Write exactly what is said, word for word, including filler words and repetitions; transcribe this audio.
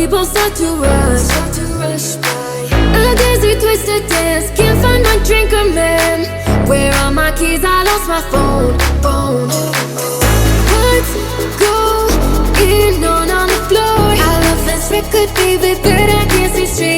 people start to rush, start to rush by. A dizzy twisted dance, can't find my drink or man. Where are my keys? I lost my phone, phone. What's going on on the floor? I love this record, baby, but I can't see straight.